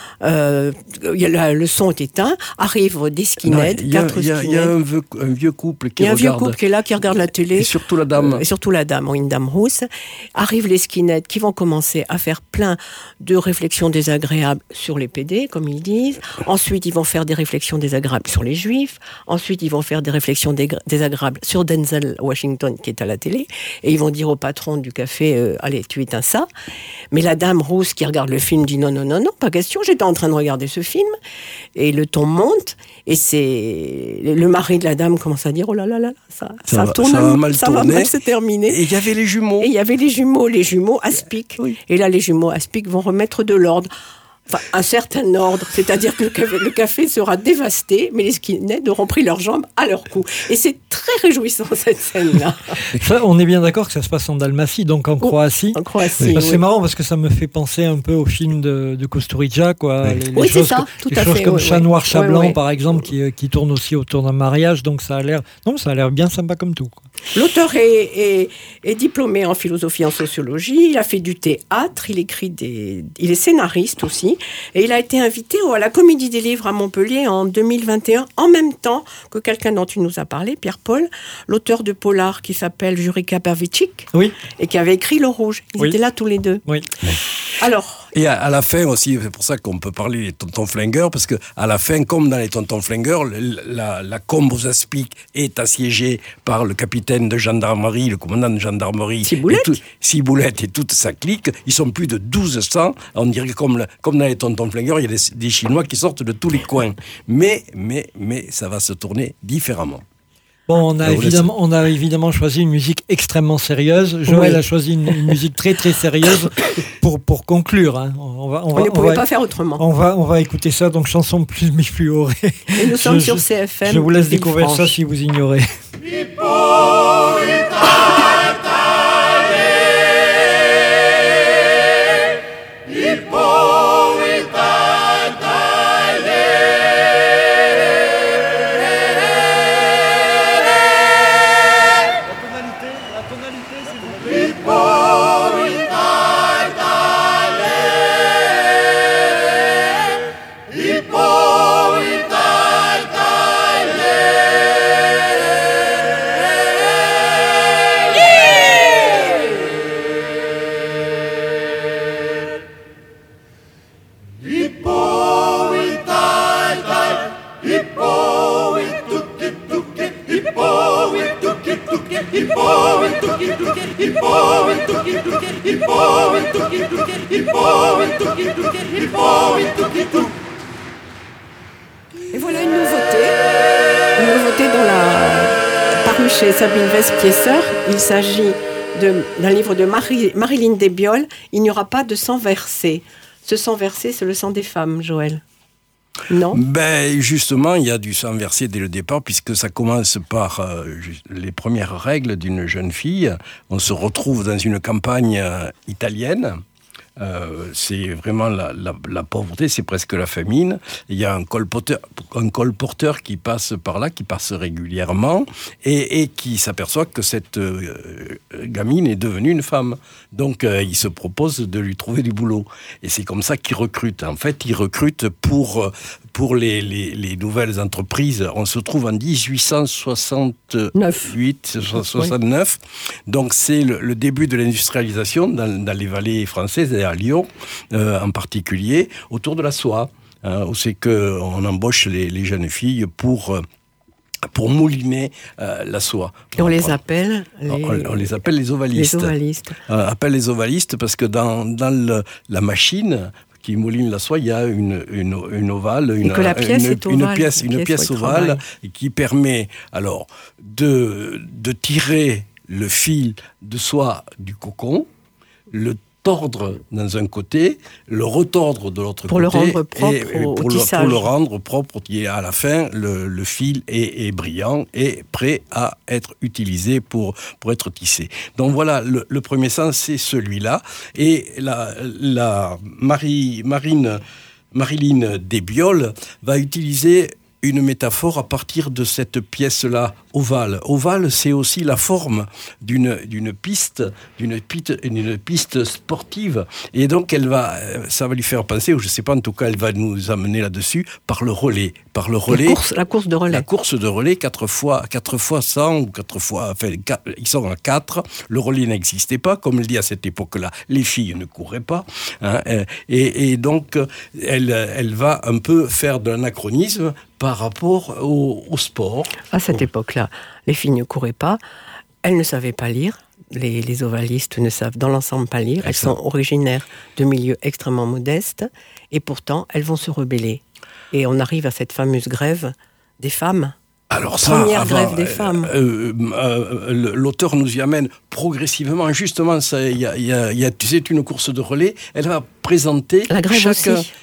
Le son est éteint, arrivent des skinheads, quatre skinheads. Il y a un vieux couple qui regarde. Il y a un vieux couple qui est là, qui regarde la télé. Et surtout la dame. Une dame rousse. Arrivent les skinheads qui vont commencer à faire plein de réflexions désagréables sur les PD, comme ils disent. Ensuite, ils vont faire des réflexions désagréables sur les juifs. Ensuite, ils vont faire des réflexions désagréables sur Denzel Washington, qui est à la télé. Et ils vont dire au patron du café, allez, tu éteins ça. Mais la dame rousse qui regarde le film dit non, pas question, j'étais en train de regarder ce film, et le ton monte, et c'est le mari de la dame commence à dire oh là là là, ça va mal se terminer. Et il y avait les jumeaux. Les jumeaux aspics. Oui. Et là, les jumeaux aspics vont remettre de l'ordre. Enfin, un certain ordre, c'est-à-dire que le café sera dévasté, mais les skinheads auront pris leurs jambes à leur cou. Et c'est très réjouissant, cette scène-là. Ça, on est bien d'accord que ça se passe en Dalmatie, donc en Croatie. En Croatie, oui. C'est marrant parce que ça me fait penser un peu au film de Kusturica, quoi. Oui, c'est ça, tout à fait. Des choses comme Chat Noir, Chat Blanc, par exemple, qui tournent aussi autour d'un mariage, donc ça a l'air bien sympa comme tout, quoi. L'auteur est diplômé en philosophie et en sociologie, il a fait du théâtre, il est scénariste aussi, et il a été invité à la Comédie des Livres à Montpellier en 2021, en même temps que quelqu'un dont tu nous as parlé, Pierre-Paul, l'auteur de polar qui s'appelle Jurica Pervicic, oui, et qui avait écrit Le Rouge. Ils étaient là tous les deux. Oui. Alors... Et à la fin aussi, c'est pour ça qu'on peut parler des tontons flingueurs, parce que à la fin, comme dans les tontons flingueurs, la combe aux aspics est assiégée par le capitaine de gendarmerie, le commandant de gendarmerie, Ciboulette et toute sa clique. Ils sont plus de 1200. On dirait que comme dans les tontons flingueurs, il y a des Chinois qui sortent de tous les coins. Mais ça va se tourner différemment. Bon, on a évidemment choisi une musique extrêmement sérieuse. Joël a choisi une musique très très sérieuse pour conclure. Hein. On ne pouvait pas faire autrement. On va écouter ça, donc chanson plus fluorée. Et nous sommes sur CFM. Je vous laisse découvrir ça si vous ignorez. C'était paru chez Sabine Vespiercer. Il s'agit d'un livre de Marilyn Desbioles. Il n'y aura pas de sang versé. Ce sang versé, c'est le sang des femmes, Joël. Non. Justement, il y a du sang versé dès le départ, puisque ça commence par les premières règles d'une jeune fille. On se retrouve dans une campagne italienne. C'est vraiment la pauvreté, c'est presque la famine. Il y a un colporteur qui passe par là, qui passe régulièrement, et qui s'aperçoit que cette gamine est devenue une femme. Donc il se propose de lui trouver du boulot. Et c'est comme ça qu'il recrute. En fait, il recrute pour les nouvelles entreprises. On se trouve en 1869. Donc c'est le début de l'industrialisation dans les vallées françaises, à Lyon en particulier, autour de la soie. C'est qu'on embauche les jeunes filles pour mouliner la soie. Et on les appelle on les appelle les ovalistes. Les ovalistes. On appelle les ovalistes parce que dans la machine qui mouline la soie, il y a une ovale, une pièce ovale qui permet alors de tirer le fil de soie du cocon, le tordre dans un côté, le retordre de l'autre côté. Pour le rendre propre au tissage. Pour le rendre propre, et à la fin, le fil est brillant et prêt à être utilisé pour être tissé. Donc voilà, le premier sens, c'est celui-là. Et Marilyn Desbioles va utiliser une métaphore à partir de cette pièce-là ovale. Ovale, c'est aussi la forme d'une piste sportive. Et donc, ça va lui faire penser, ou je ne sais pas, en tout cas, elle va nous amener là-dessus, par le relais. La course de relais. La course de relais, 4 fois 100, ou 4 fois, enfin, ils sont à 4. Le relais n'existait pas, comme le dit à cette époque-là. Les filles ne couraient pas. Et donc, elle va un peu faire de l'anachronisme par rapport au sport. À cette époque-là, les filles ne couraient pas, elles ne savaient pas lire, les ovalistes ne savent dans l'ensemble pas lire, elles sont originaires de milieux extrêmement modestes, et pourtant elles vont se rebeller. Et on arrive à cette fameuse grève des femmes. Alors première grève des femmes. L'auteur nous y amène progressivement. Justement, c'est une course de relais. Elle va présenter la grève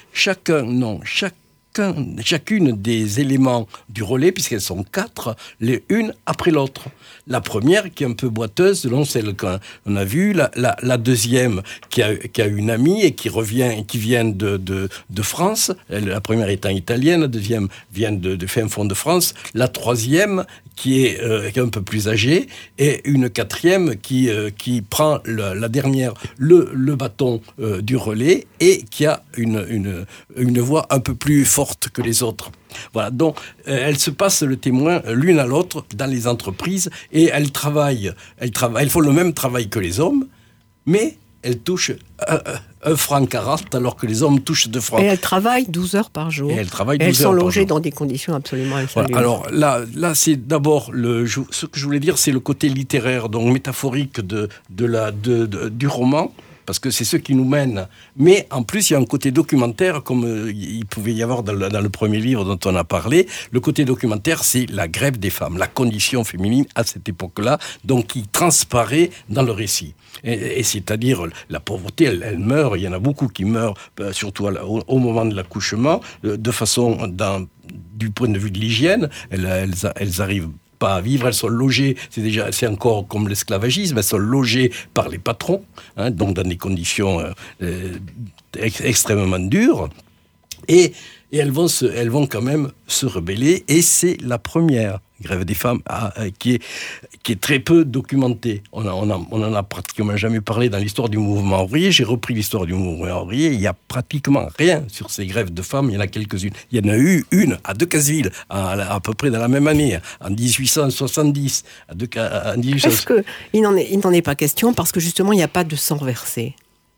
chacune des éléments du relais, puisqu'elles sont 4, les unes après l'autre. La première, qui est un peu boiteuse, selon celle qu'on a vue. La deuxième, qui a une amie et qui vient de France. La première étant italienne, la deuxième vient de fin fond de France. La troisième, qui est un peu plus âgée, et une quatrième qui prend la dernière, le bâton du relais, et qui a une voix un peu plus forte que les autres. Voilà, donc elles se passent le témoin l'une à l'autre dans les entreprises, et elles font le même travail que les hommes, mais elles touchent 1,40 franc, alors que les hommes touchent 2 francs. Et elles travaillent 12 heures par jour. Et elles sont logées dans des conditions absolument insalubres. Voilà. Alors là, c'est d'abord ce que je voulais dire, c'est le côté littéraire, donc métaphorique du roman. Parce que c'est ce qui nous mène. Mais en plus, il y a un côté documentaire, comme il pouvait y avoir dans le premier livre dont on a parlé. Le côté documentaire, c'est la grève des femmes, la condition féminine à cette époque-là, donc qui transparaît dans le récit. Et c'est-à-dire, la pauvreté, elle meurt. Il y en a beaucoup qui meurent, surtout au moment de l'accouchement, de façon, du point de vue de l'hygiène. Elles arrivent pas à vivre, elles sont logées, c'est encore comme l'esclavagisme, elles sont logées par les patrons, donc dans des conditions extrêmement dures, et elles vont quand même se rebeller, et c'est la première grève des femmes qui est très peu documentée. On en a pratiquement jamais parlé dans l'histoire du mouvement ouvrier. J'ai repris l'histoire du mouvement ouvrier. Il y a pratiquement rien sur ces grèves de femmes. Il y en a quelques-unes. Il y en a eu une à Decazeville, à peu près dans la même année, en 1870. Est-ce qu'il n'en est pas question parce que justement il n'y a pas de sang versé?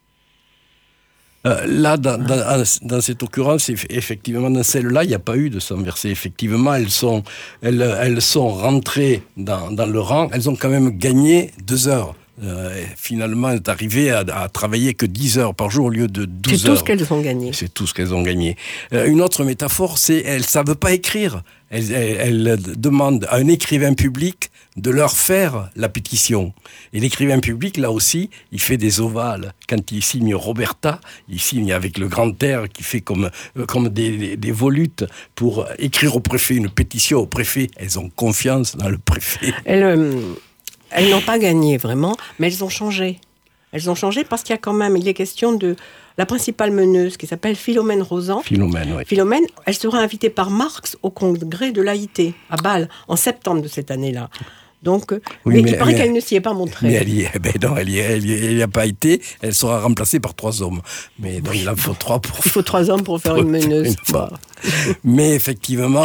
Là, dans cette occurrence, effectivement, dans celle-là, il n'y a pas eu de sang versé. Effectivement, elles sont rentrées dans le rang. Elles ont quand même gagné 2 heures. finalement d'arriver à travailler que 10 heures par jour au lieu de 12 heures. C'est tout ce qu'elles ont gagné. C'est tout ce qu'elles ont gagné. Une autre métaphore, c'est elles ne savent pas écrire. Elles demandent à un écrivain public de leur faire la pétition. Et l'écrivain public, là aussi, il fait des ovales. Quand il signe Roberta, il signe avec le grand air qui fait comme des volutes pour écrire au préfet une pétition au préfet. Elles ont confiance dans le préfet. Elles n'ont pas gagné vraiment, mais elles ont changé. Elles ont changé parce qu'il est question de la principale meneuse qui s'appelle Philomène Rozan. Philomène, oui. Philomène, elle sera invitée par Marx au congrès de l'AIT à Bâle en septembre de cette année-là. Donc, oui, mais il paraît qu'elle ne s'y est pas montrée. Mais elle n'y a pas été. Elle sera remplacée par 3 hommes. Mais donc, il en faut 3 pour... Il faut 3 hommes pour faire une meneuse. Mais effectivement,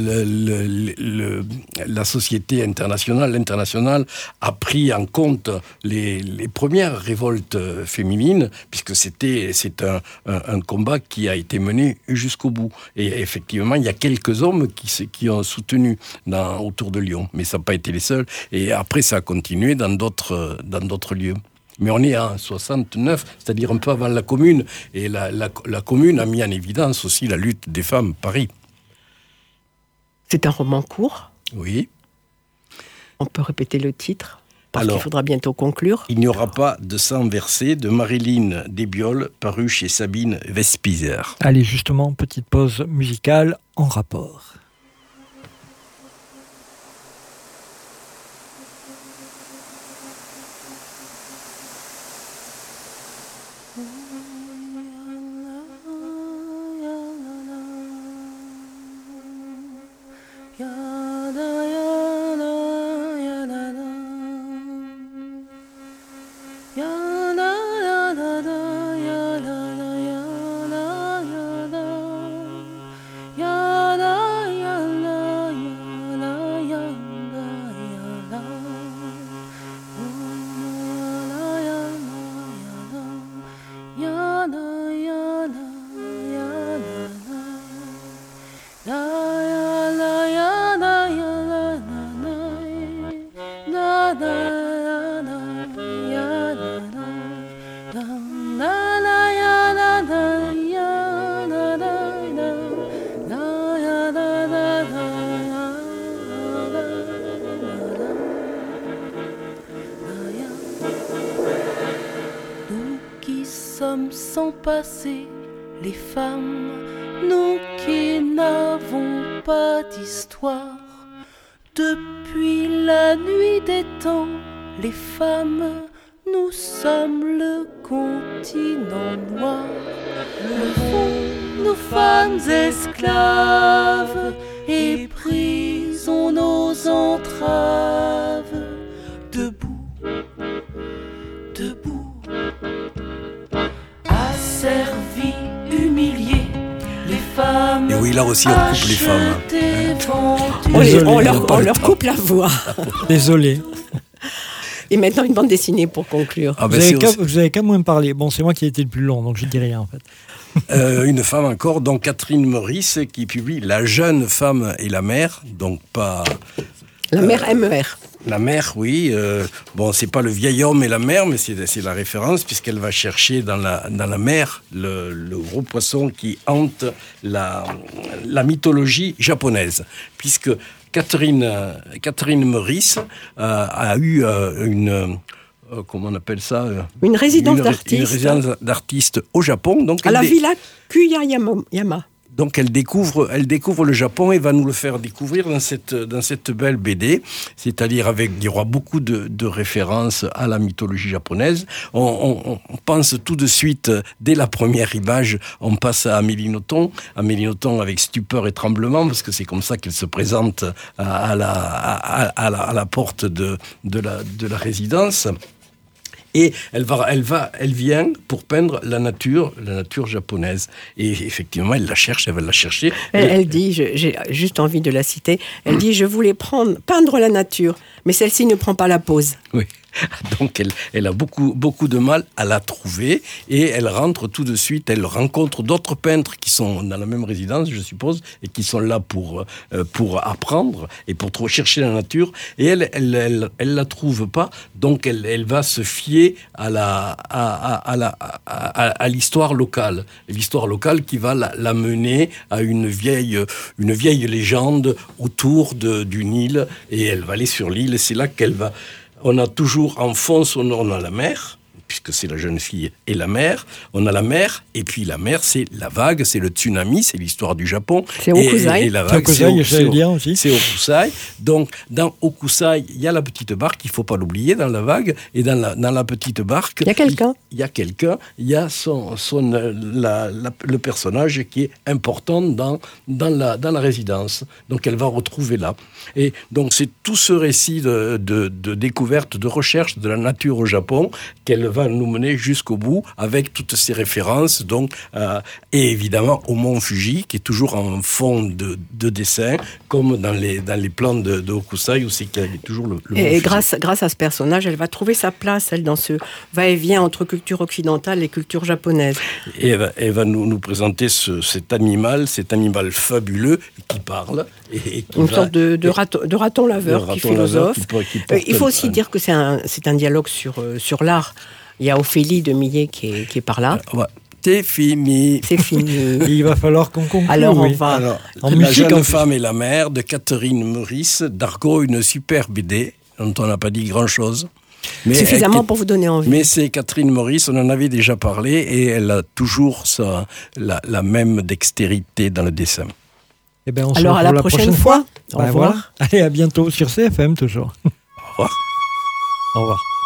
la société l'internationale a pris en compte les premières révoltes féminines, puisque c'est un combat qui a été mené jusqu'au bout. Et effectivement, il y a quelques hommes qui ont soutenu autour de Lyon. Mais ça n'a pas été les seuls. Et après, ça a continué dans d'autres lieux. Mais on est en 69, c'est-à-dire un peu avant la Commune. Et la Commune a mis en évidence aussi la lutte des femmes à Paris. C'est un roman court. Oui. On peut répéter le titre, parce qu'il faudra bientôt conclure. Il n'y aura pas de sang versé, de Marilyn Desbioles, paru chez Sabine Vespizer. Allez, justement, petite pause musicale en rapport. Sans passer les femmes, nous qui n'avons pas d'histoire. Depuis la nuit des temps, les femmes, nous sommes le continent noir. Le fond, nos femmes esclaves, et brisons nos entraves. Debout, debout. Asservis, humiliés, les femmes. Et oui, là aussi, on coupe les femmes. On leur coupe la voix. Désolé. Et maintenant, une bande dessinée pour conclure. Vous avez qu'à moins parler. Bon, c'est moi qui ai été le plus long, donc je ne dis rien en fait. Une femme encore, donc Catherine Meurice, qui publie La jeune femme et la mère, donc pas... La mère MER. La mère, oui. Bon, c'est pas le vieil homme et la mer, mais c'est la référence, puisqu'elle va chercher dans la mer le gros poisson qui hante la mythologie japonaise. Puisque Catherine Meurice a eu comment on appelle ça Une résidence d'artiste. Une résidence d'artiste au Japon. Donc à la Villa Kuyayama. Donc elle découvre le Japon et va nous le faire découvrir dans cette belle BD, c'est-à-dire il y aura beaucoup de références à la mythologie japonaise. On pense tout de suite, dès la première image, on passe à Amélie Nothomb avec stupeur et tremblement, parce que c'est comme ça qu'elle se présente à la porte de la résidence. Et elle vient pour peindre la nature japonaise. Et effectivement, elle va la chercher. Elle dit, j'ai juste envie de la citer, elle dit, je voulais peindre la nature, mais celle-ci ne prend pas la pose. Oui. Donc elle a beaucoup de mal à la trouver et elle rentre tout de suite, elle rencontre d'autres peintres qui sont dans la même résidence, je suppose, et qui sont là pour apprendre et pour chercher la nature. Et elle la trouve pas, donc elle va se fier à l'histoire locale. L'histoire locale qui va la mener à une vieille légende autour d'une île, et elle va aller sur l'île, et c'est là qu'elle va... On a toujours en fond on a la mer, puisque c'est la jeune fille et la mer. On a la mer, et puis la mer, c'est la vague, c'est le tsunami, c'est l'histoire du Japon. C'est Hokusai. Et la vague, c'est Hokusai. Donc, dans Hokusai, il y a la petite barque, il ne faut pas l'oublier, dans la vague. Et dans la petite barque... Il y a quelqu'un. Il y a quelqu'un. Il y a le personnage qui est important dans la résidence. Donc, elle va retrouver là. Et donc, c'est tout ce récit de découverte, de recherche de la nature au Japon qu'elle va nous mener jusqu'au bout avec toutes ces références, donc, et évidemment au mont Fuji, qui est toujours en fond de dessin, comme dans les plans de Hokusai, où c'est qu'il y a toujours le mont Et Fuji. grâce à ce personnage, elle va trouver sa place, elle, dans ce va-et-vient entre culture occidentale et culture japonaise. Et elle va nous présenter cet animal fabuleux qui parle. Et qui Une sorte de raton laveur qui philosophe. Il faut aussi dire que c'est un dialogue sur l'art. Il y a Ophélie de Millet qui est par là. C'est fini. C'est fini. Il va falloir qu'on conclue. Alors on oui. va... Alors, En La musique, jeune en femme et la mère de Catherine Meurice, d'Argo, une super BD dont on n'a pas dit grand-chose. Mais Suffisamment pour vous donner envie. Mais c'est Catherine Meurice, on en avait déjà parlé, et elle a toujours la même dextérité dans le dessin. Eh ben, on se Alors à retrouve la prochaine fois. Au Ben, revoir. voilà. Allez, à bientôt sur CFM toujours. Au revoir. Au revoir.